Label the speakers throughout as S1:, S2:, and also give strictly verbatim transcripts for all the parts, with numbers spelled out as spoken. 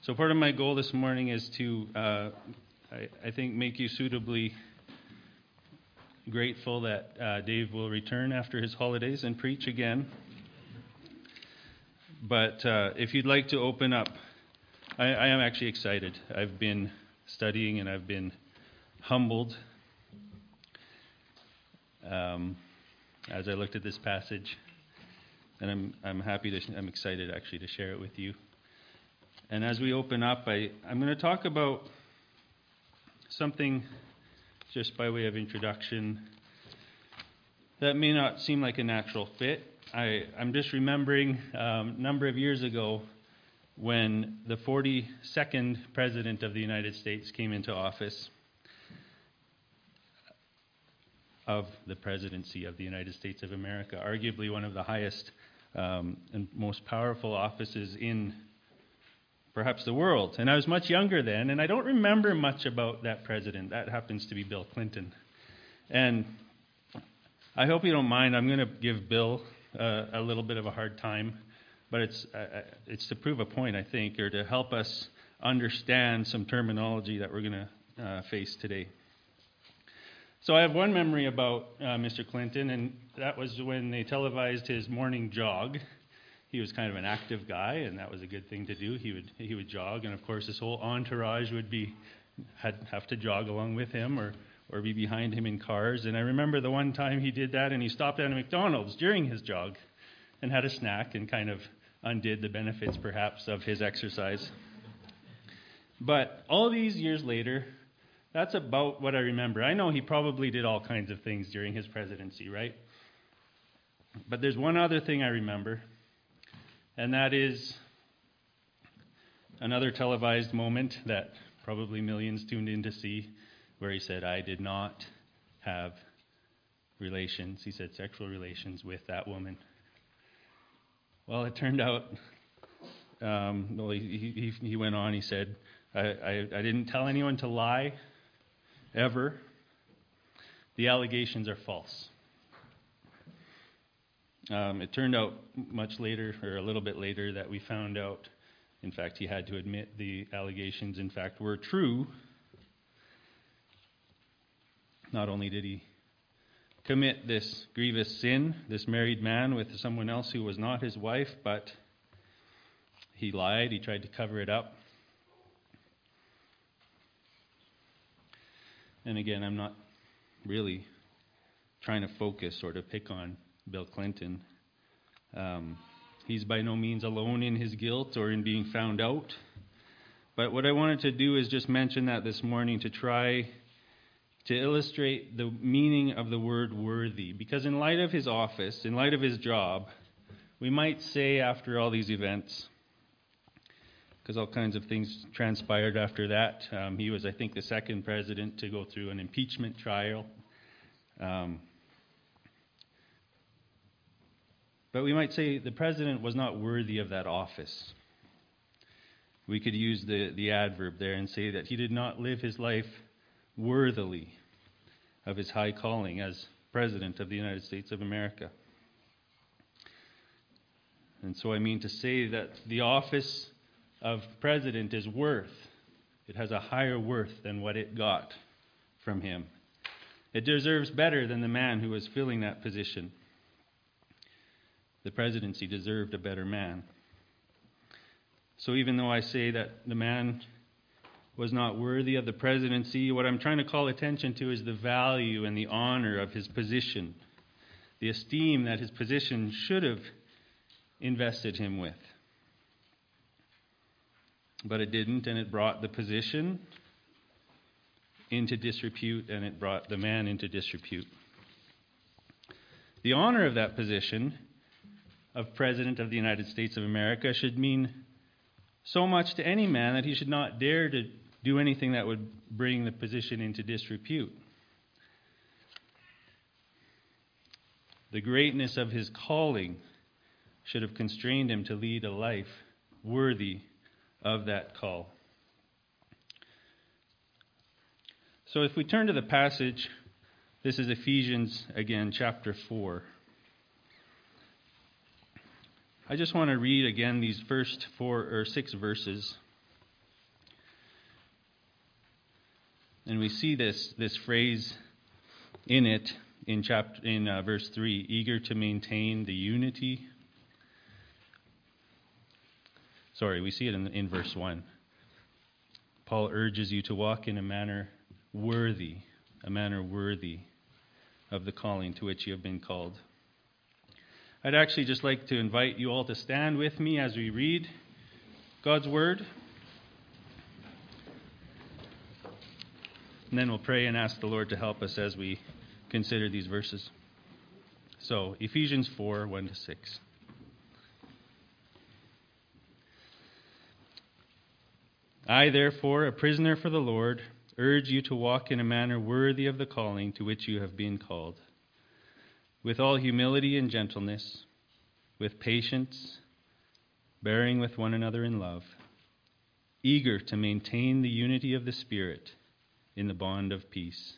S1: So part of my goal this morning is to, uh, I, I think, make you suitably grateful that uh, Dave will return after his holidays and preach again. But uh, if you'd like to open up, I, I am actually excited. I've been studying and I've been humbled um, as I looked at this passage, and I'm I'm happy to I'm excited actually to share it with you. And as we open up, I I'm going to talk about something just by way of introduction that may not seem like a natural fit. I, I'm just remembering um, a number of years ago when the forty-second President of the United States came into office, of the presidency of the United States of America, arguably one of the highest um, and most powerful offices in perhaps the world. And I was much younger then, and I don't remember much about that president. That happens to be Bill Clinton. And I hope you don't mind, I'm going to give Bill uh, a little bit of a hard time, but it's uh, it's to prove a point, I think, or to help us understand some terminology that we're going to uh, face today. So I have one memory about uh, Mister Clinton, and that was when they televised his morning jog. He was kind of an active guy, and that was a good thing to do. He would he would jog, and of course his whole entourage would be had have to jog along with him, or or be behind him in cars. And I remember the one time he did that, and he stopped at a McDonald's during his jog, and had a snack, and kind of undid the benefits perhaps of his exercise. But all these years later, that's about what I remember. I know he probably did all kinds of things during his presidency, right? But there's one other thing I remember, and that is another televised moment that probably millions tuned in to see, where he said, "I did not have relations," he said sexual relations with that woman. Well, it turned out, um, well, he, he, he went on, he said, I, I, I didn't tell anyone to lie, ever. The allegations are false. Um, it turned out much later, or a little bit later, that we found out, in fact, he had to admit the allegations, in fact, were true. Not only did he commit this grievous sin, this married man with someone else who was not his wife, but he lied, he tried to cover it up. And again, I'm not really trying to focus or to pick on Bill Clinton. Um, he's by no means alone in his guilt or in being found out. But what I wanted to do is just mention that this morning to try to illustrate the meaning of the word worthy. Because in light of his office, in light of his job, we might say after all these events, because all kinds of things transpired after that. Um, he was, I think, the second president to go through an impeachment trial. Um, but we might say the president was not worthy of that office. We could use the, the adverb there and say that he did not live his life worthily of his high calling as President of the United States of America. And so I mean to say that the office of president is worth. It has a higher worth than what it got from him. It deserves better than the man who was filling that position. The presidency deserved a better man. So even though I say that the man was not worthy of the presidency, what I'm trying to call attention to is the value and the honor of his position, the esteem that his position should have invested him with. But it didn't, and it brought the position into disrepute, and it brought the man into disrepute. The honor of that position of President of the United States of America should mean so much to any man that he should not dare to do anything that would bring the position into disrepute. The greatness of his calling should have constrained him to lead a life worthy of that call. So if we turn to the passage, this is Ephesians, again, chapter four. I just want to read again these first four or six verses. And we see this this phrase in it in chapter in uh, verse three, eager to maintain the unity. Sorry, we see it in, in verse one. Paul urges you to walk in a manner worthy, a manner worthy of the calling to which you have been called. I'd actually just like to invite you all to stand with me as we read God's Word. And then we'll pray and ask the Lord to help us as we consider these verses. So, Ephesians four, one to six. I, therefore, a prisoner for the Lord, urge you to walk in a manner worthy of the calling to which you have been called, with all humility and gentleness, with patience, bearing with one another in love, eager to maintain the unity of the Spirit in the bond of peace.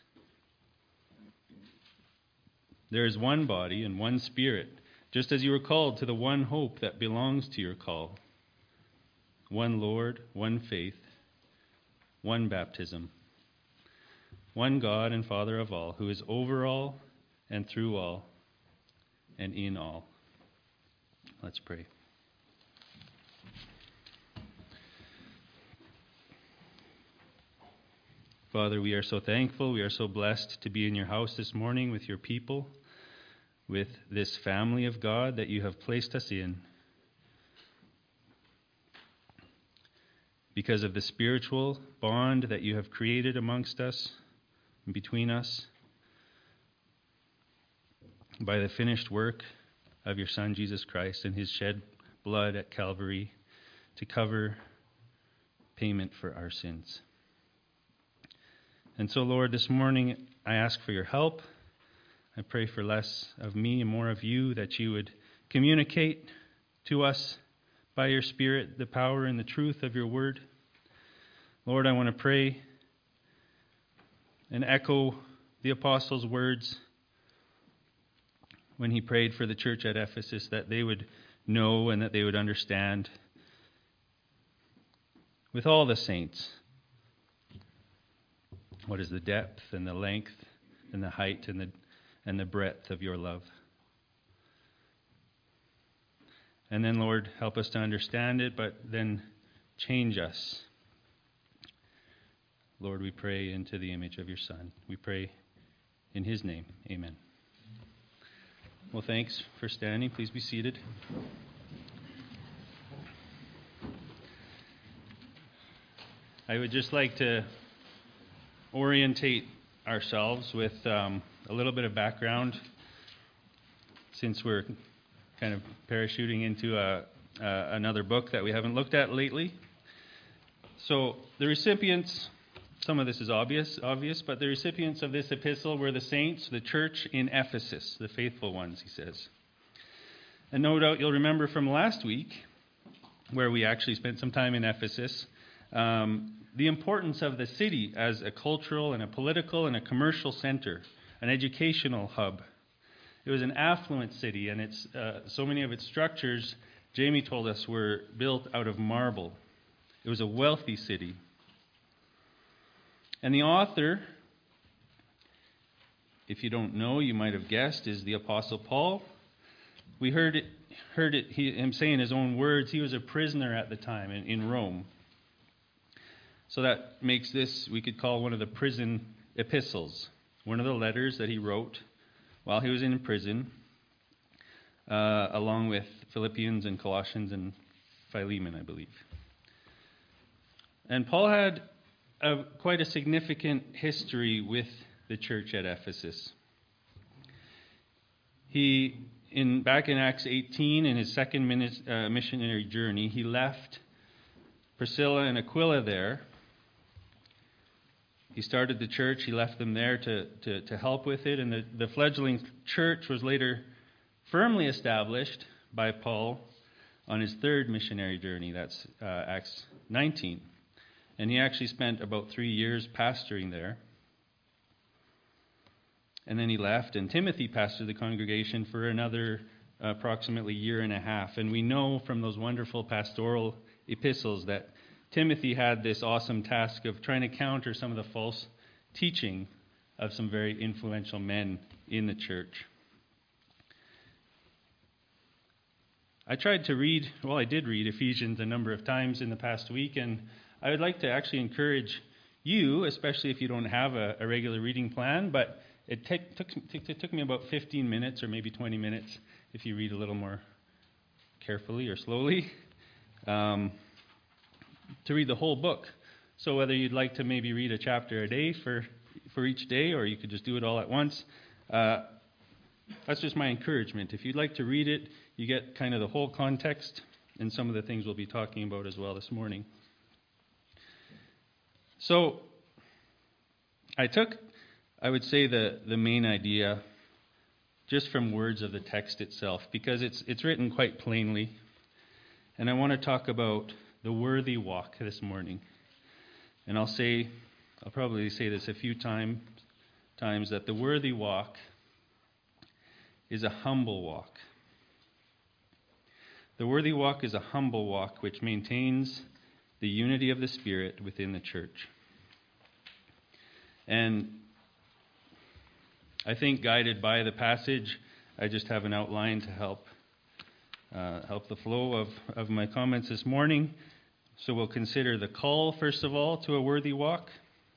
S1: There is one body and one Spirit, just as you were called to the one hope that belongs to your call. One Lord, one faith, one baptism, one God and Father of all, who is over all and through all and in all. Let's pray. Father, we are so thankful, we are so blessed to be in your house this morning with your people, with this family of God that you have placed us in. Because of the spiritual bond that you have created amongst us and between us, by the finished work of your Son, Jesus Christ, and his shed blood at Calvary to cover payment for our sins. And so, Lord, this morning I ask for your help. I pray for less of me and more of you, that you would communicate to us by your Spirit the power and the truth of your word. Lord, I want to pray and echo the apostles' words when he prayed for the church at Ephesus, that they would know and that they would understand with all the saints what is the depth and the length and the height and the and the breadth of your love. And then, Lord, help us to understand it, but then change us. Lord, we pray into the image of your Son. We pray in his name. Amen. Well, thanks for standing. Please be seated. I would just like to orientate ourselves with um, a little bit of background, since we're kind of parachuting into a, uh, another book that we haven't looked at lately. So the recipients, some of this is obvious, obvious, but the recipients of this epistle were the saints, the church in Ephesus, the faithful ones, he says. And no doubt you'll remember from last week, where we actually spent some time in Ephesus, um, the importance of the city as a cultural and a political and a commercial center, an educational hub. It was an affluent city, and it's uh, so many of its structures, Jamie told us, were built out of marble. It was a wealthy city. And the author, if you don't know, you might have guessed, is the Apostle Paul. We heard it, heard it he, him say in his own words, he was a prisoner at the time in, in Rome. So that makes this, we could call one of the prison epistles, one of the letters that he wrote while he was in prison, uh, along with Philippians and Colossians and Philemon, I believe. And Paul had a, quite a significant history with the church at Ephesus. He, in back in Acts eighteen, in his second uh, missionary journey, he left Priscilla and Aquila there. He started the church, he left them there to, to, to help with it, and the, the fledgling church was later firmly established by Paul on his third missionary journey. That's uh, Acts nineteen. And he actually spent about three years pastoring there. And then he left, and Timothy pastored the congregation for another uh, approximately year and a half. And we know from those wonderful pastoral epistles that Timothy had this awesome task of trying to counter some of the false teaching of some very influential men in the church. I tried to read, well, I did read Ephesians a number of times in the past week, and I would like to actually encourage you, especially if you don't have a, a regular reading plan, but it take, took, it took me about fifteen minutes or maybe twenty minutes if you read a little more carefully or slowly, um, to read the whole book. So whether you'd like to maybe read a chapter a day for, for each day, or you could just do it all at once, uh, that's just my encouragement. If you'd like to read it, you get kind of the whole context and some of the things we'll be talking about as well this morning. So I took, I would say, the, the main idea just from words of the text itself, because it's it's written quite plainly. And I want to talk about the worthy walk this morning. And I'll say, I'll probably say this a few time, times, that the worthy walk is a humble walk. The worthy walk is a humble walk which maintains the unity of the Spirit within the church. And I think, guided by the passage, I just have an outline to help uh, help the flow of, of my comments this morning. So we'll consider the call, first of all, to a worthy walk.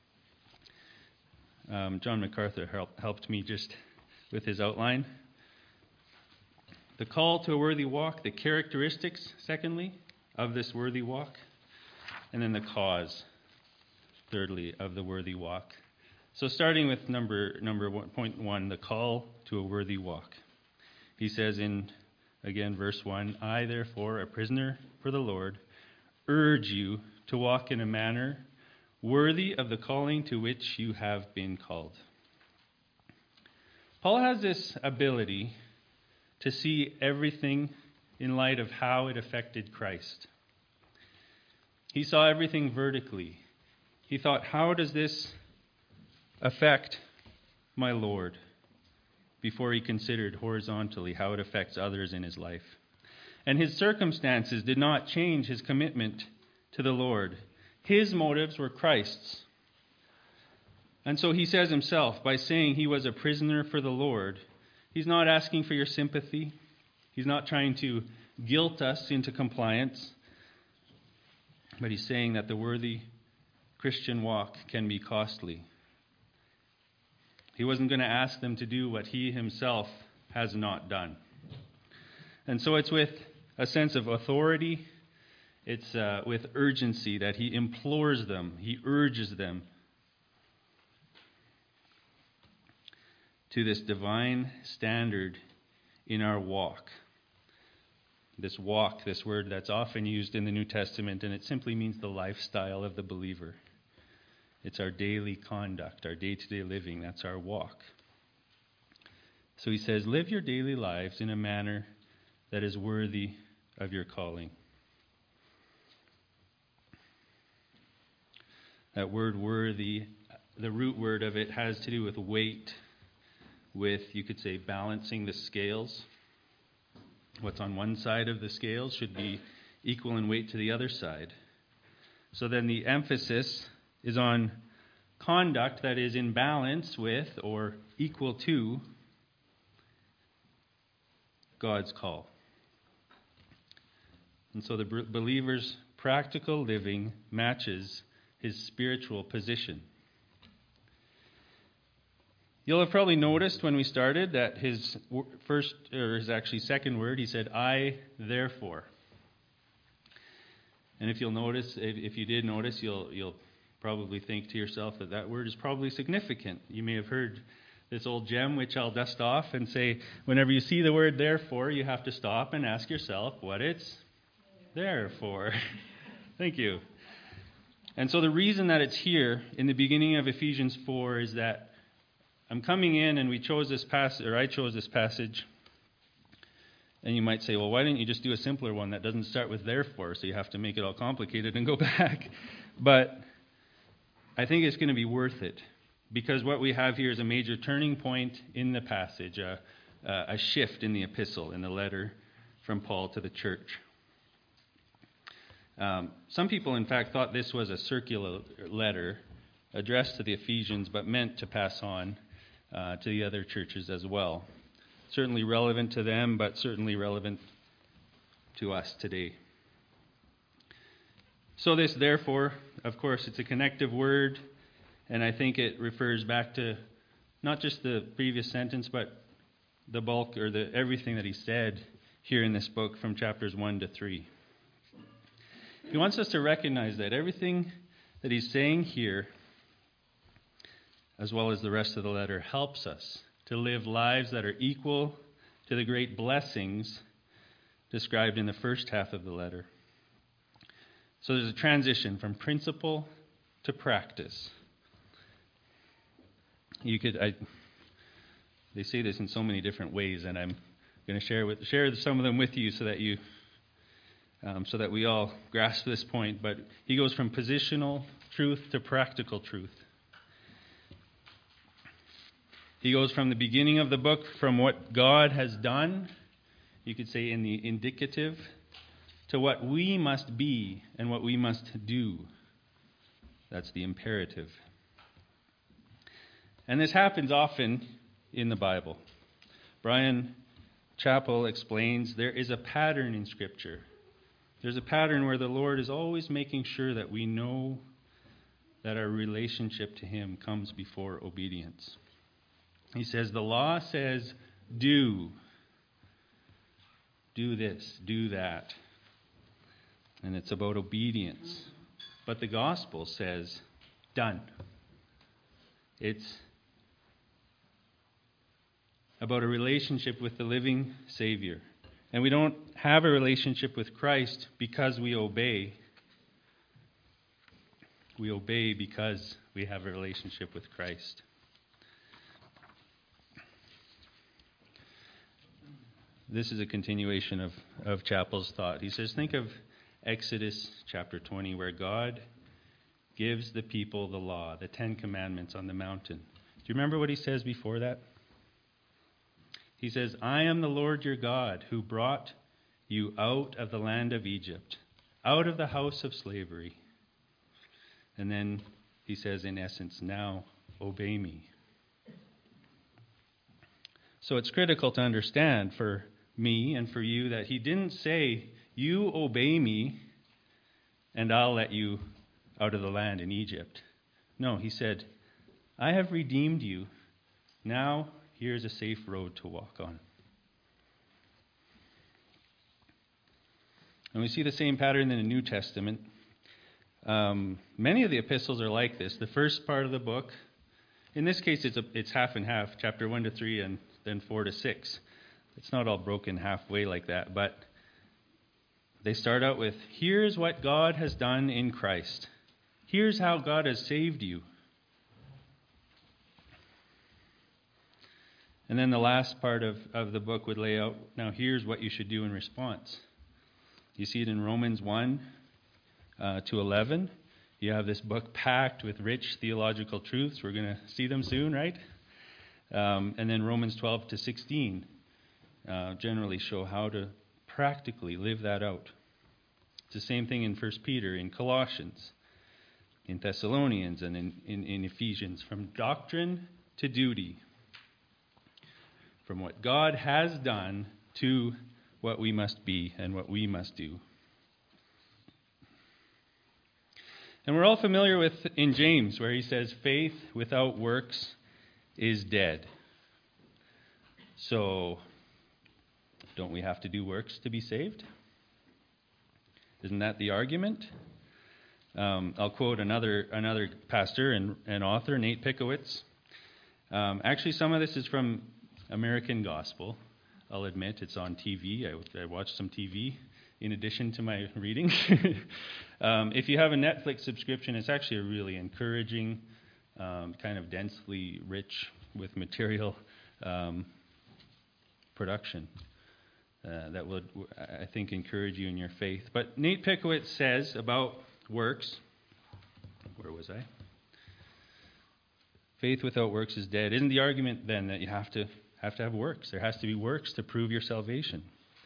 S1: Um, John MacArthur help, helped me just with his outline. The call to a worthy walk, the characteristics, secondly, of this worthy walk, and then the cause, thirdly, of the worthy walk. So starting with number number one, point one, the call to a worthy walk. He says in, again, verse one, I, therefore, a prisoner for the Lord, urge you to walk in a manner worthy of the calling to which you have been called. Paul has this ability to see everything in light of how it affected Christ. He saw everything vertically. He thought, how does this affect my Lord? Before he considered horizontally how it affects others in his life. And his circumstances did not change his commitment to the Lord. His motives were Christ's. And so he says himself, by saying he was a prisoner for the Lord, he's not asking for your sympathy. He's not trying to guilt us into compliance. But he's saying that the worthy Christian walk can be costly. He wasn't going to ask them to do what he himself has not done. And so it's with a sense of authority, it's uh, with urgency that he implores them, he urges them to this divine standard in our walk. This walk, this word that's often used in the New Testament, and it simply means the lifestyle of the believer. It's our daily conduct, our day-to-day living. That's our walk. So he says, live your daily lives in a manner that is worthy of your calling. That word worthy, the root word of it has to do with weight, with, you could say, balancing the scales. What's on one side of the scales should be equal in weight to the other side. So then the emphasis is on conduct that is in balance with or equal to God's call. And so the believer's practical living matches his spiritual position. You'll have probably noticed when we started that his first, or his actually second word, he said, I, therefore. And if you'll notice, if you did notice, you'll you'll probably think to yourself that that word is probably significant. You may have heard this old gem, which I'll dust off and say, whenever you see the word therefore, you have to stop and ask yourself what it's there for. Thank you. And so the reason that it's here in the beginning of Ephesians four is that I'm coming in and we chose this passage, or I chose this passage, and you might say, well, why didn't you just do a simpler one that doesn't start with therefore, so you have to make it all complicated and go back? But I think it's going to be worth it, because what we have here is a major turning point in the passage, a, a shift in the epistle, in the letter from Paul to the church. Um, some people, in fact, thought this was a circular letter, addressed to the Ephesians, but meant to pass on uh, to the other churches as well. Certainly relevant to them, but certainly relevant to us today. So this, therefore, of course, it's a connective word, and I think it refers back to not just the previous sentence, but the bulk or the everything that he said here in this book from chapters one to three. He wants us to recognize that everything that he's saying here, as well as the rest of the letter, helps us to live lives that are equal to the great blessings described in the first half of the letter. So there's a transition from principle to practice. You could, I, they say this in so many different ways, and I'm going to share with share some of them with you so that you, um, so that we all grasp this point. But he goes from positional truth to practical truth. He goes from the beginning of the book, from what God has done, you could say in the indicative, to what we must be and what we must do. That's the imperative. And this happens often in the Bible. Brian Chappell explains there is a pattern in Scripture. There's a pattern where the Lord is always making sure that we know that our relationship to Him comes before obedience. He says, the law says, do. Do this, do that. And it's about obedience. But the gospel says, done. It's about a relationship with the living Savior. And we don't have a relationship with Christ because we obey. We obey because we have a relationship with Christ. This is a continuation of, of Chappell's thought. He says, think of Exodus chapter twenty, where God gives the people the law, the Ten Commandments on the mountain. Do you remember what he says before that? He says, I am the Lord your God who brought you out of the land of Egypt, out of the house of slavery. And then he says, in essence, now obey me. So it's critical to understand for me and for you that he didn't say, you obey me and I'll let you out of the land in Egypt. No, he said, I have redeemed you. Now here's a safe road to walk on. And we see the same pattern in the New Testament. Um, many of the epistles are like this. The first part of the book, in this case it's, a, it's half and half, chapter one to three and then four to six. It's not all broken halfway like that, but they start out with, here's what God has done in Christ. Here's how God has saved you. And then the last part of, of the book would lay out, now here's what you should do in response. You see it in Romans one uh, to eleven. You have this book packed with rich theological truths. We're going to see them soon, right? Um, and then Romans twelve to sixteen uh, generally show how to practically live that out. It's the same thing in First Peter, in Colossians, in Thessalonians, and in, in, in Ephesians. From doctrine to duty. From what God has done to what we must be and what we must do. And we're all familiar with in James where he says, faith without works is dead. So, don't we have to do works to be saved? Isn't that the argument? Um, I'll quote another another pastor and, and author, Nate Pickowitz. Um, actually, some of this is from American Gospel. I'll admit it's on T V. I, I watched some T V in addition to my reading. um, if you have a Netflix subscription, it's actually a really encouraging, um, kind of densely rich with material um, production uh, that would, I think, encourage you in your faith. But Nate Pickowitz says about works, where was I? Faith without works is dead. Isn't the argument then that you have to have to have works? There has to be works to prove your salvation.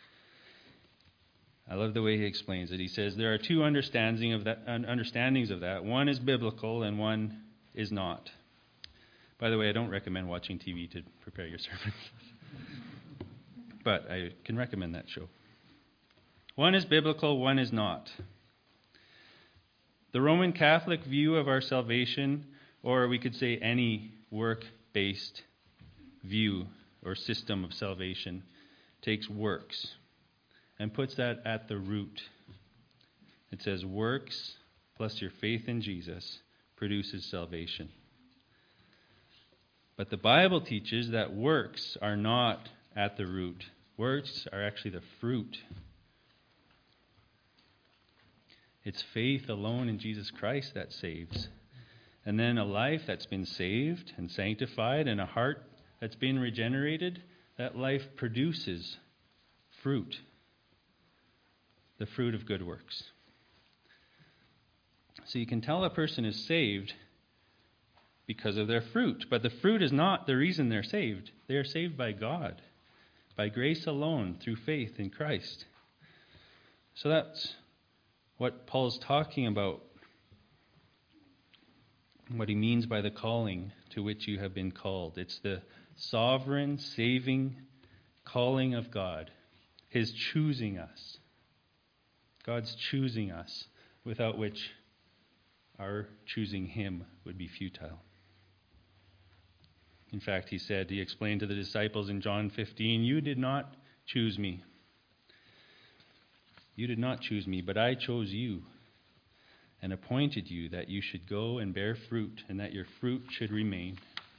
S1: I love the way he explains it. He says there are two understanding of that, understandings of that. One is biblical and one is not. By the way, I don't recommend watching T V to prepare your sermons. But I can recommend that show. One is biblical, one is not. The Roman Catholic view of our salvation, or we could say any work-based view or system of salvation, takes works and puts that at the root. It says works plus your faith in Jesus produces salvation. But the Bible teaches that works are not at the root. Works are actually the fruit. It's faith alone in Jesus Christ that saves. And then a life that's been saved and sanctified and a heart that's been regenerated, that life produces fruit. The fruit of good works. So you can tell a person is saved because of their fruit. But the fruit is not the reason they're saved. They are saved by God, by grace alone, through faith in Christ. So that's what Paul's talking about, what he means by the calling to which you have been called. It's the sovereign, saving calling of God, his choosing us. God's choosing us, without which our choosing him would be futile. In fact, he said, he explained to the disciples in John fifteen, "You did not choose me. You did not choose me, but I chose you and appointed you that you should go and bear fruit and that your fruit should remain."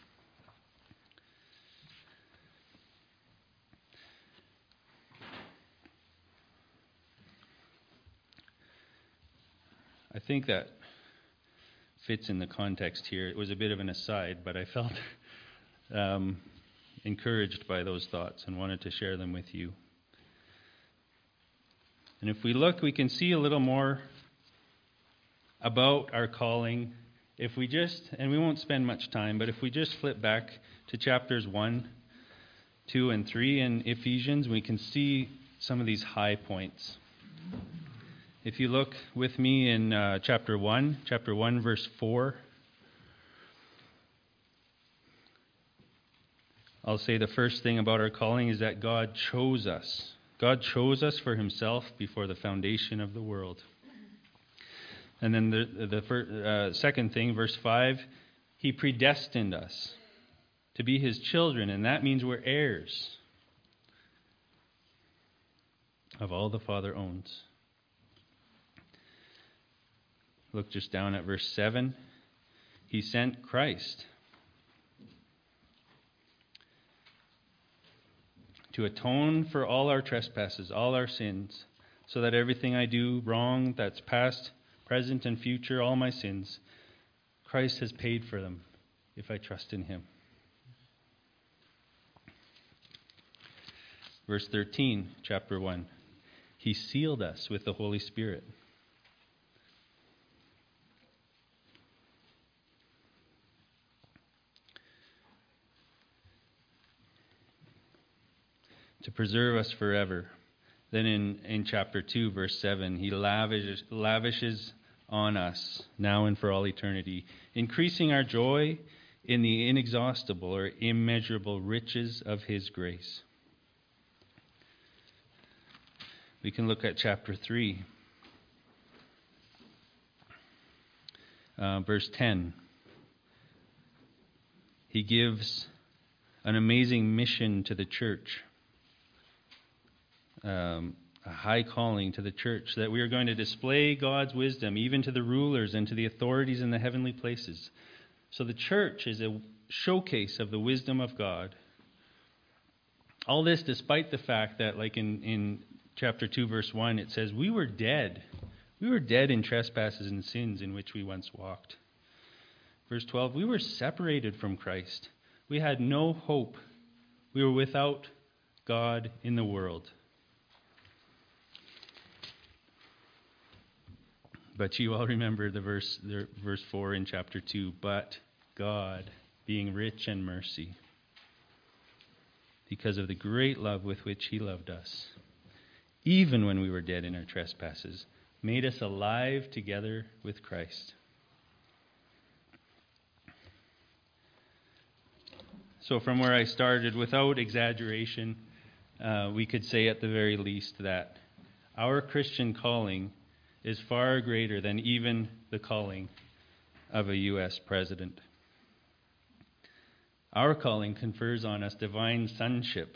S1: I think that fits in the context here. It was a bit of an aside, but I felt um, encouraged by those thoughts and wanted to share them with you. And if we look, we can see a little more about our calling. If we just, and we won't spend much time, but if we just flip back to chapters one, two, and three in Ephesians, we can see some of these high points. If you look with me in uh, chapter one, chapter one, verse four, I'll say the first thing about our calling is that God chose us. God chose us for himself before the foundation of the world. And then the, the first, uh, second thing, verse five, he predestined us to be his children, and that means we're heirs of all the Father owns. Look just down at verse seven. He sent Christ to atone for all our trespasses, all our sins, so that everything I do wrong, that's past, present, and future, all my sins, Christ has paid for them if I trust in him. Verse thirteen, chapter one. He sealed us with the Holy Spirit. To preserve us forever. Then in, in chapter two, verse seven, he lavishes, lavishes on us now and for all eternity, increasing our joy in the inexhaustible or immeasurable riches of his grace. We can look at chapter three, uh, verse ten. He gives an amazing mission to the church. Um, a high calling to the church, that we are going to display God's wisdom even to the rulers and to the authorities in the heavenly places. So the church is a showcase of the wisdom of God. All this despite the fact that, like in, in chapter two, verse one, it says, we were dead. We were dead in trespasses and sins in which we once walked. Verse twelve, we were separated from Christ. We had no hope. We were without God in the world. But you all remember the verse, the verse four in chapter two. But God, being rich in mercy, because of the great love with which he loved us, even when we were dead in our trespasses, made us alive together with Christ. So from where I started, without exaggeration, uh, we could say at the very least that our Christian calling is far greater than even the calling of a U S president. Our calling confers on us divine sonship,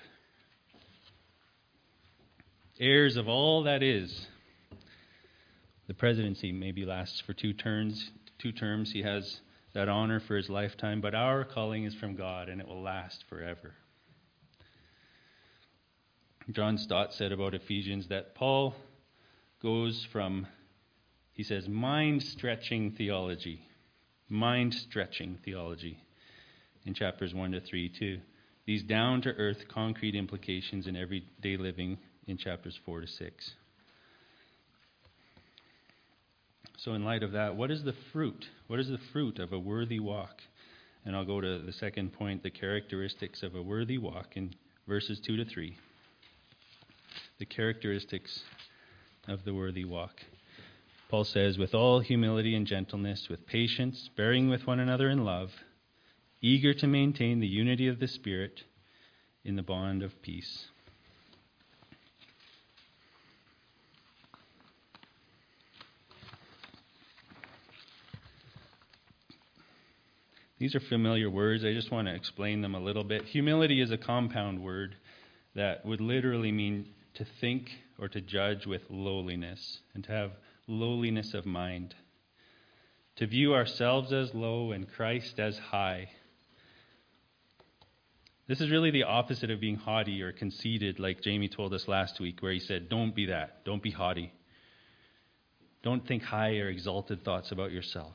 S1: heirs of all that is. The presidency maybe lasts for two terms. Two terms. He has that honor for his lifetime, but our calling is from God, and it will last forever. John Stott said about Ephesians that Paul goes from, he says, mind-stretching theology, mind-stretching theology in chapters one to three, to these down-to-earth concrete implications in everyday living in chapters four to six. So in light of that, what is the fruit? What is the fruit of a worthy walk? And I'll go to the second point, the characteristics of a worthy walk in verses two to three. The characteristics of the worthy walk. Paul says, with all humility and gentleness, with patience, bearing with one another in love, eager to maintain the unity of the Spirit in the bond of peace. These are familiar words. I just want to explain them a little bit. Humility is a compound word that would literally mean to think or to judge with lowliness, and to have lowliness of mind. To view ourselves as low and Christ as high. This is really the opposite of being haughty or conceited, like Jamie told us last week, where he said, don't be that. Don't be haughty. Don't think high or exalted thoughts about yourself.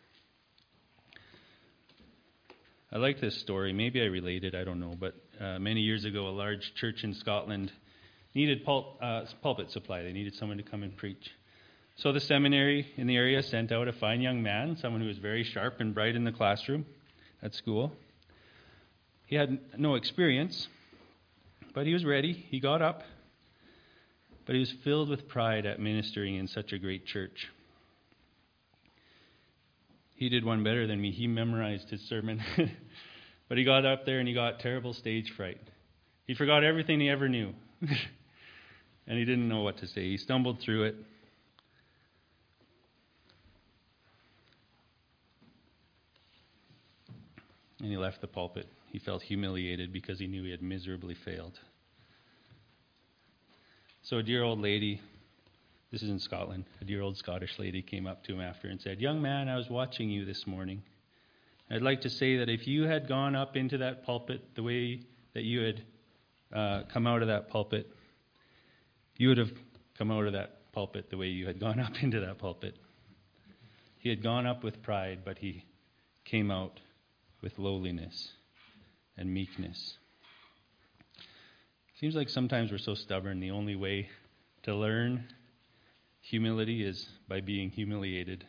S1: I like this story. Maybe I relate it, I don't know. But uh, many years ago, a large church in Scotland needed pul- uh, pulpit supply. They needed someone to come and preach. So the seminary in the area sent out a fine young man, someone who was very sharp and bright in the classroom at school. He had no experience, but he was ready. He got up, but he was filled with pride at ministering in such a great church. He did one better than me. He memorized his sermon. But he got up there and he got terrible stage fright. He forgot everything he ever knew. And he didn't know what to say. He stumbled through it. And he left the pulpit. He felt humiliated because he knew he had miserably failed. So a dear old lady, this is in Scotland, a dear old Scottish lady came up to him after and said, young man, I was watching you this morning. I'd like to say that if you had gone up into that pulpit the way that you had uh, come out of that pulpit, you would have come out of that pulpit the way you had gone up into that pulpit. He had gone up with pride, but he came out with lowliness and meekness. Seems like sometimes we're so stubborn. The only way to learn humility is by being humiliated.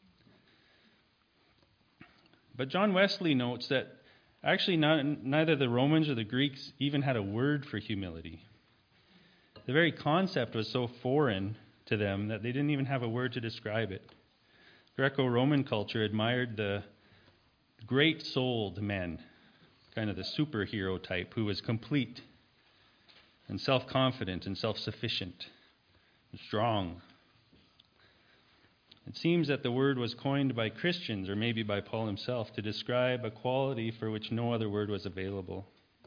S1: But John Wesley notes that actually not, neither the Romans or the Greeks even had a word for humility. The very concept was so foreign to them that they didn't even have a word to describe it. Greco-Roman culture admired the great-souled men, kind of the superhero type, who was complete and self-confident and self-sufficient and strong. It seems that the word was coined by Christians, or maybe by Paul himself, to describe a quality for which no other word was available.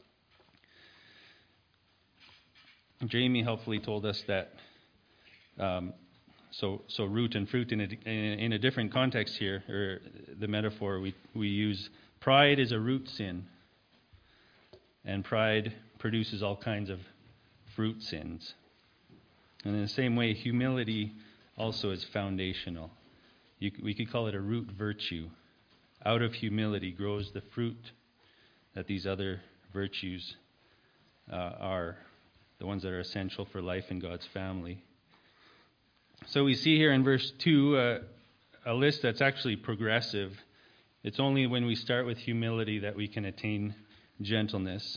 S1: Jamie helpfully told us that, um, so so root and fruit in a, in, in a different context here, or the metaphor we, we use, pride is a root sin, and pride produces all kinds of fruit sins. And in the same way, humility also is foundational. You, we could call it a root virtue. Out of humility grows the fruit that these other virtues uh, are, the ones that are essential for life in God's family. So we see here in verse two uh, a list that's actually progressive. It's only when we start with humility that we can attain gentleness.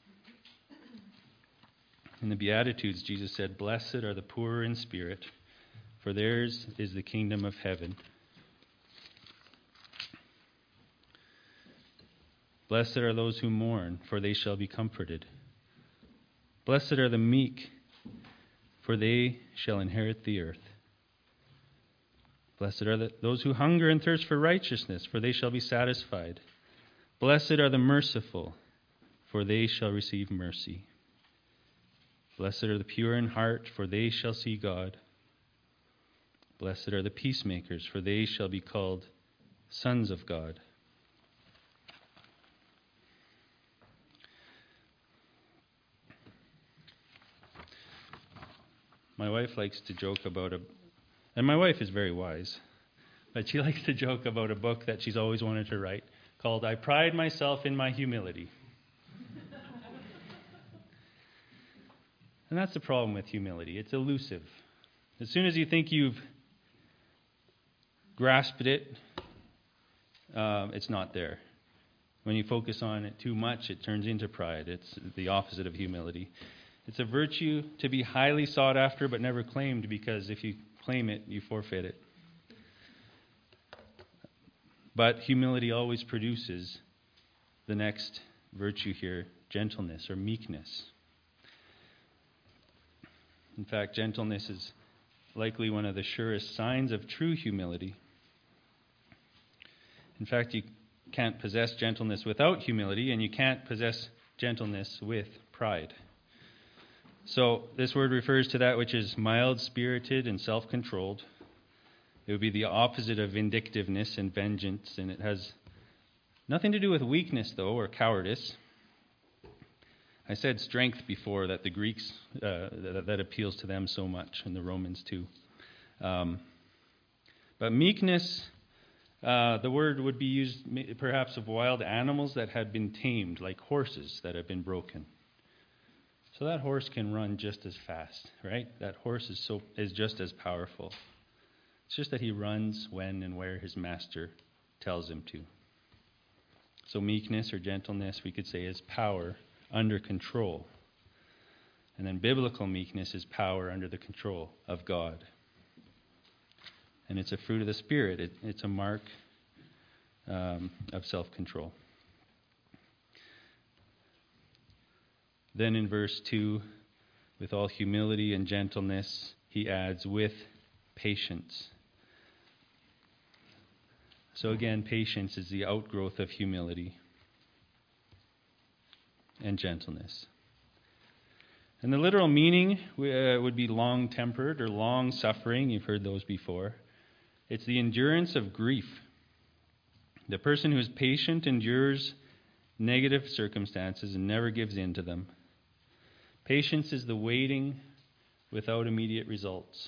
S1: In the Beatitudes, Jesus said, "Blessed are the poor in spirit, for theirs is the kingdom of heaven." Blessed are those who mourn, for they shall be comforted. Blessed are the meek, for they shall inherit the earth. Blessed are the, those who hunger and thirst for righteousness, for they shall be satisfied. Blessed are the merciful, for they shall receive mercy. Blessed are the pure in heart, for they shall see God. Blessed are the peacemakers, for they shall be called sons of God. My wife likes to joke about a, and my wife is very wise, but she likes to joke about a book that she's always wanted to write called I Pride Myself in My Humility. And that's the problem with humility. It's elusive. As soon as you think you've grasped it, um, it's not there. When you focus on it too much, it turns into pride. It's the opposite of humility. It's a virtue to be highly sought after but never claimed, because if you claim it, you forfeit it. But humility always produces the next virtue here, gentleness or meekness. In fact, gentleness is likely one of the surest signs of true humility. In fact, you can't possess gentleness without humility, and you can't possess gentleness with pride. So this word refers to that which is mild-spirited and self-controlled. It would be the opposite of vindictiveness and vengeance, and it has nothing to do with weakness, though, or cowardice. I said strength before, that the Greeks, uh, that, that appeals to them so much, and the Romans too. Um, but meekness, uh, the word would be used perhaps of wild animals that had been tamed, like horses that have been broken. So that horse can run just as fast, right? That horse is so is just as powerful. It's just that he runs when and where his master tells him to. So meekness or gentleness, we could say, is power under control. And then biblical meekness is power under the control of God. And it's a fruit of the Spirit. It, it's a mark um, of self-control. Then in verse two, with all humility and gentleness, he adds, with patience. So again, patience is the outgrowth of humility and gentleness. And the literal meaning uh, would be long-tempered or long-suffering. You've heard those before. It's the endurance of grief. The person who is patient endures negative circumstances and never gives in to them. Patience is the waiting without immediate results.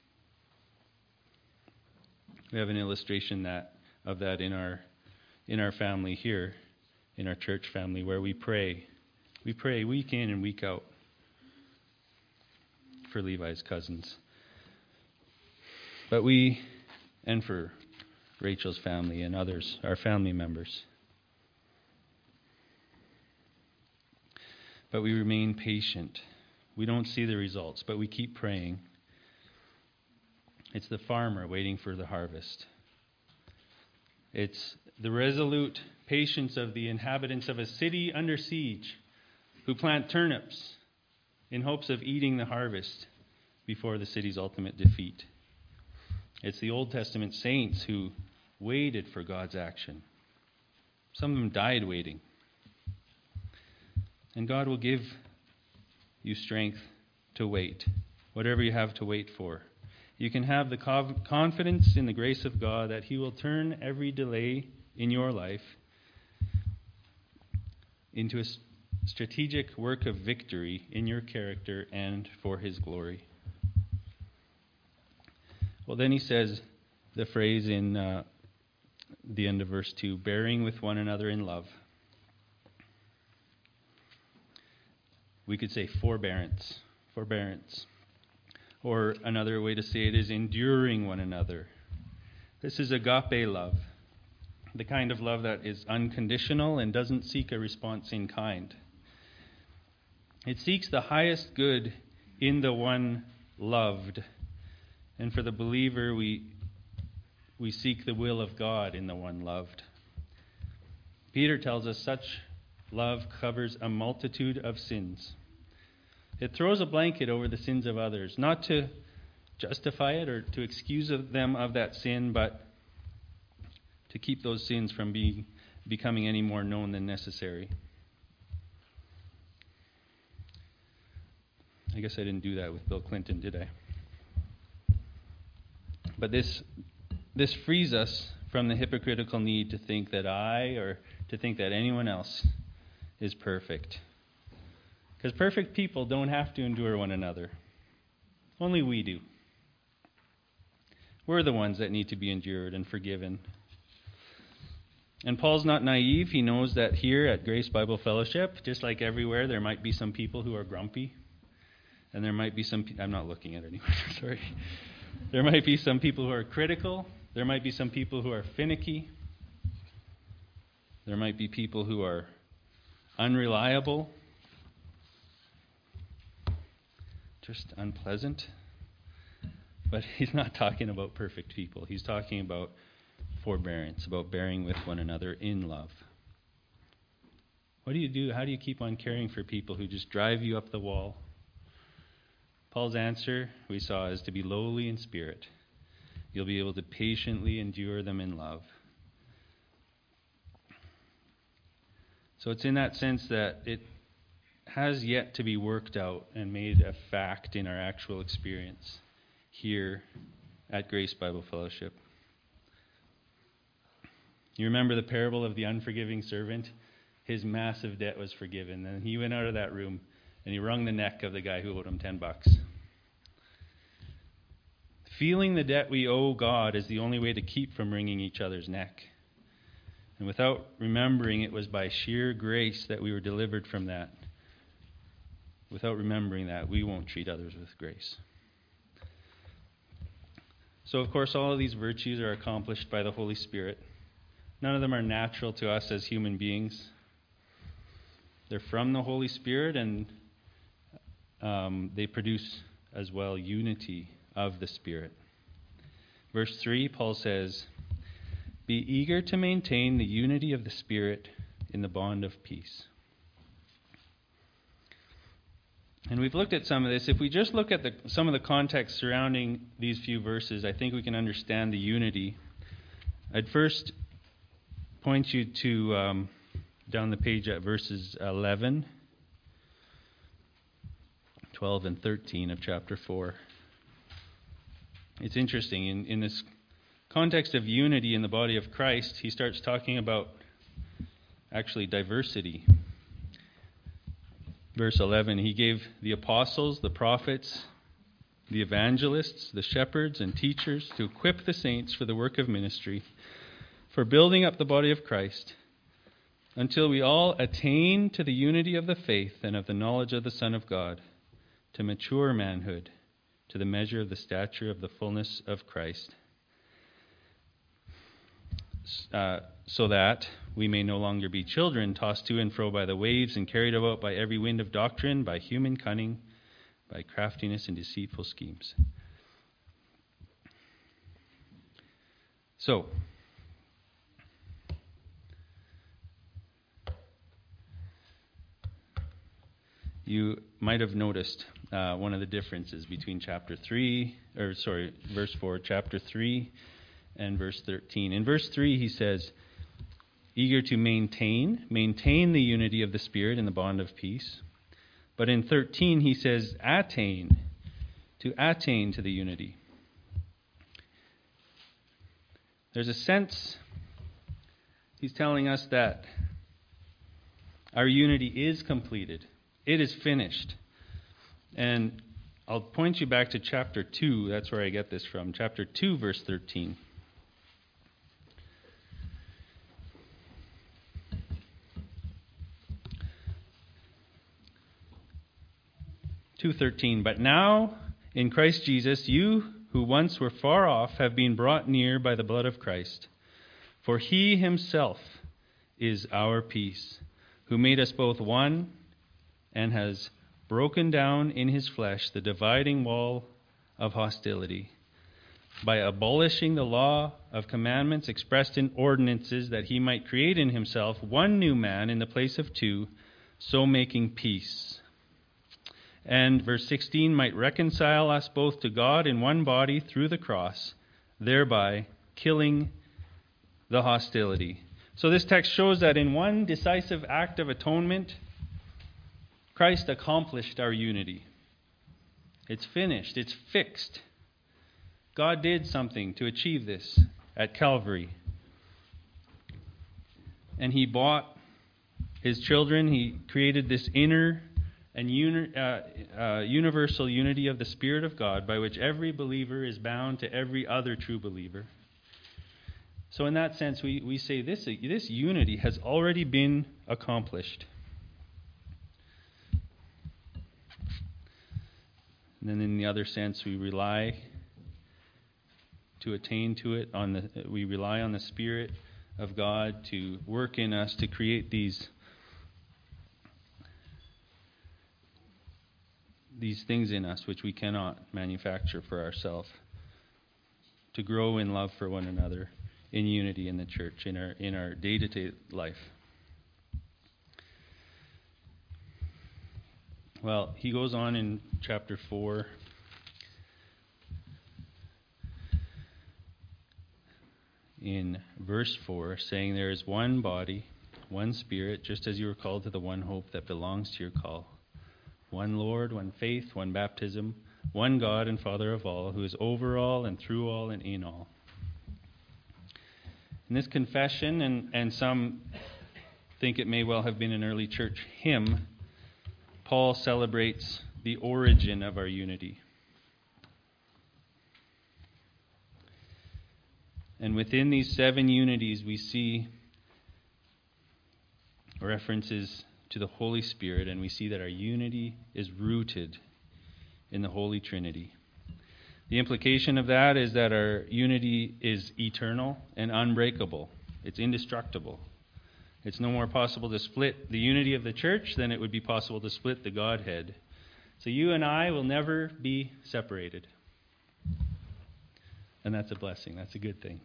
S1: We have an illustration that of that in our in our family here, in our church family, where we pray. We pray week in and week out for Levi's cousins. But we, and for Rachel's family and others, our family members. But we remain patient. We don't see the results, but we keep praying. It's the farmer waiting for the harvest. It's the resolute patience of the inhabitants of a city under siege who plant turnips in hopes of eating the harvest before the city's ultimate defeat. It's the Old Testament saints who waited for God's action. Some of them died waiting. And God will give you strength to wait, whatever you have to wait for. You can have the confidence in the grace of God that He will turn every delay in your life into a strategic work of victory in your character and for His glory. Well, then he says the phrase in uh, the end of verse two, bearing with one another in love. We could say forbearance, forbearance. Or another way to say it is enduring one another. This is agape love, the kind of love that is unconditional and doesn't seek a response in kind. It seeks the highest good in the one loved. And for the believer, we we seek the will of God in the one loved. Peter tells us such love covers a multitude of sins. It throws a blanket over the sins of others, not to justify it or to excuse them of that sin, but to keep those sins from being becoming any more known than necessary. I guess I didn't do that with Bill Clinton, did I? But this this frees us from the hypocritical need to think that I or to think that anyone else is perfect. Because perfect people don't have to endure one another. Only we do. We're the ones that need to be endured and forgiven. And Paul's not naive. He knows that here at Grace Bible Fellowship, just like everywhere, there might be some people who are grumpy. And there might be some... Pe- I'm not looking at anyone, sorry. There might be some people who are critical. There might be some people who are finicky. There might be people who are unreliable. Just unpleasant. But he's not talking about perfect people. He's talking about forbearance, about bearing with one another in love. What do you do? How do you keep on caring for people who just drive you up the wall? Paul's answer, we saw, is to be lowly in spirit. You'll be able to patiently endure them in love. So it's in that sense that it has yet to be worked out and made a fact in our actual experience here at Grace Bible Fellowship. You remember the parable of the unforgiving servant? His massive debt was forgiven. And he went out of that room and he wrung the neck of the guy who owed him ten bucks. Feeling the debt we owe God is the only way to keep from wringing each other's neck. And without remembering it was by sheer grace that we were delivered from that, without remembering that, we won't treat others with grace. So, of course, all of these virtues are accomplished by the Holy Spirit. None of them are natural to us as human beings. They're from the Holy Spirit, and um, they produce as well unity of the Spirit. Verse three, Paul says, "Be eager to maintain the unity of the Spirit in the bond of peace." And we've looked at some of this. If we just look at the, some of the context surrounding these few verses, I think we can understand the unity. I'd first point you to um, down the page at verses eleven, twelve, and thirteen of chapter four. It's interesting. In, in this context of unity in the body of Christ, he starts talking about actually diversity. Verse eleven, he gave the apostles, the prophets, the evangelists, the shepherds, and teachers to equip the saints for the work of ministry, for building up the body of Christ, until we all attain to the unity of the faith and of the knowledge of the Son of God, to mature manhood, to the measure of the stature of the fullness of Christ, uh, so that we may no longer be children, tossed to and fro by the waves and carried about by every wind of doctrine, by human cunning, by craftiness and deceitful schemes. So, you might have noticed uh, one of the differences between chapter three, or sorry, verse four, chapter three, and verse thirteen. In verse three, he says, eager to maintain, maintain the unity of the Spirit in the bond of peace. But in thirteen, he says, attain, to attain to the unity. There's a sense, he's telling us that our unity is completed. It is finished. And I'll point you back to chapter two. That's where I get this from. Chapter two, verse thirteen. two thirteen, but now in Christ Jesus, you who once were far off have been brought near by the blood of Christ. For he himself is our peace, who made us both one and has broken down in his flesh the dividing wall of hostility by abolishing the law of commandments expressed in ordinances, that he might create in himself one new man in the place of two, so making peace. And verse sixteen, might reconcile us both to God in one body through the cross, thereby killing the hostility. So this text shows that in one decisive act of atonement, Christ accomplished our unity. It's finished. It's fixed. God did something to achieve this at Calvary. And he bought his children. He created this inner and uni- uh, uh, universal unity of the Spirit of God, by which every believer is bound to every other true believer. So in that sense, we, we say this, this unity has already been accomplished. And then in the other sense, we rely to attain to it on the we rely on the Spirit of God to work in us to create these these things in us which we cannot manufacture for ourselves, to grow in love for one another, in unity in the church, in our in our day-to-day life. Well, he goes on in chapter four. In verse four, saying, there is one body, one Spirit, just as you were called to the one hope that belongs to your call. One Lord, one faith, one baptism, one God and Father of all, who is over all and through all and in all. In this confession, and, and some think it may well have been an early church hymn, Paul celebrates the origin of our unity. And within these seven unities, we see references to the Holy Spirit, and we see that our unity is rooted in the Holy Trinity. The implication of that is that our unity is eternal and unbreakable. It's indestructible. It's no more possible to split the unity of the church than it would be possible to split the Godhead. So you and I will never be separated. And that's a blessing. That's a good thing.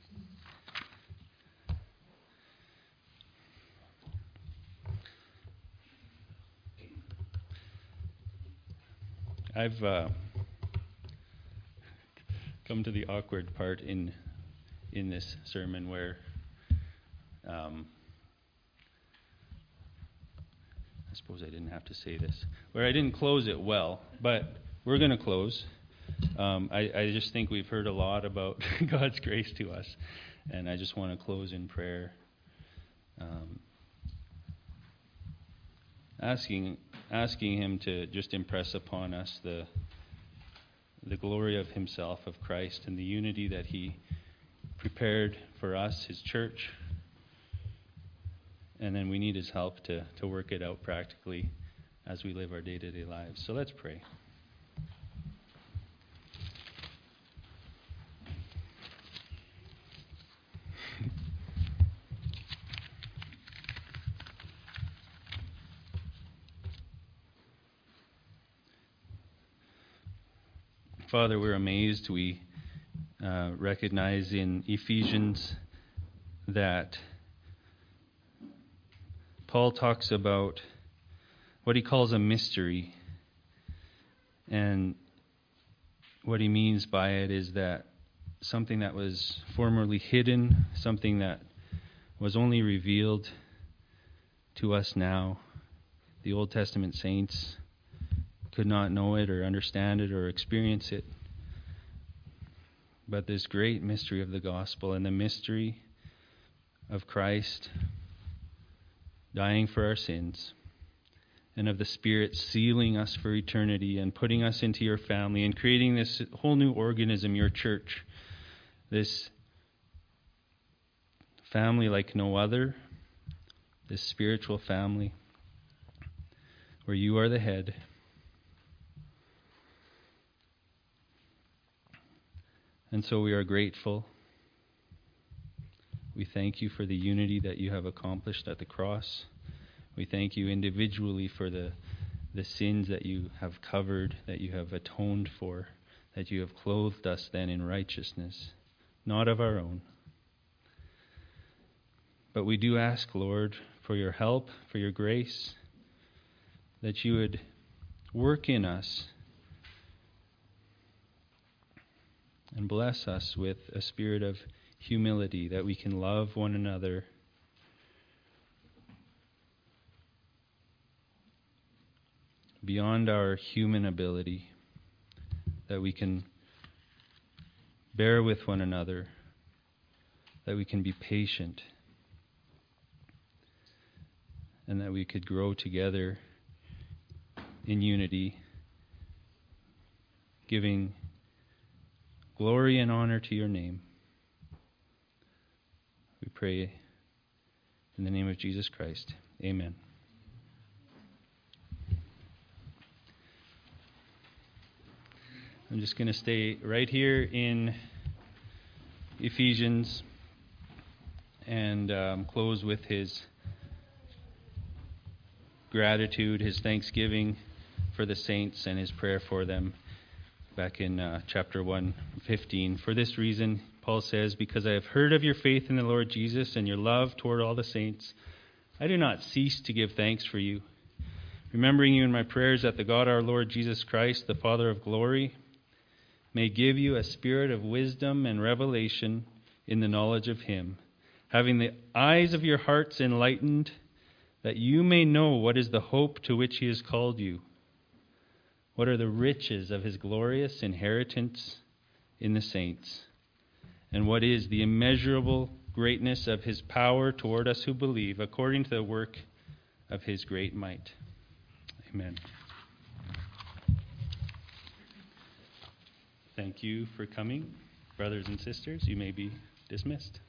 S1: I've uh, come to the awkward part in in this sermon where um, I suppose I didn't have to say this, where I didn't close it well, but we're going to close. Um, I, I just think we've heard a lot about God's grace to us, and I just want to close in prayer, um, asking asking Him to just impress upon us the the glory of Himself, of Christ, and the unity that He prepared for us, His church. And then we need His help to, to work it out practically as we live our day-to-day lives. So let's pray. Father, we're amazed. We uh, recognize in Ephesians that Paul talks about what he calls a mystery. And what he means by it is that something that was formerly hidden, something that was only revealed to us now. The Old Testament saints could not know it or understand it or experience it. But this great mystery of the gospel and the mystery of Christ dying for our sins, and of the Spirit sealing us for eternity and putting us into your family and creating this whole new organism, your church, this family like no other, this spiritual family where you are the head. And so we are grateful. We thank you for the unity that you have accomplished at the cross. We thank you individually for the, the sins that you have covered, that you have atoned for, that you have clothed us then in righteousness. not of our own. But we do ask, Lord, for your help, for your grace, that you would work in us and bless us with a spirit of humility, that we can love one another beyond our human ability, that we can bear with one another, that we can be patient, and that we could grow together in unity, giving glory and honor to your name. We pray in the name of Jesus Christ. Amen. I'm just going to stay right here in Ephesians and um, close with his gratitude, his thanksgiving for the saints, and his prayer for them back in uh, chapter one fifteen. For this reason, Paul says, because I have heard of your faith in the Lord Jesus and your love toward all the saints, I do not cease to give thanks for you, remembering you in my prayers, that the God our Lord Jesus Christ, the Father of glory, may give you a spirit of wisdom and revelation in the knowledge of him, having the eyes of your hearts enlightened, that you may know what is the hope to which he has called you, what are the riches of his glorious inheritance in the saints, and what is the immeasurable greatness of his power toward us who believe, according to the work of his great might. Amen. Thank you for coming, brothers and sisters. You may be dismissed.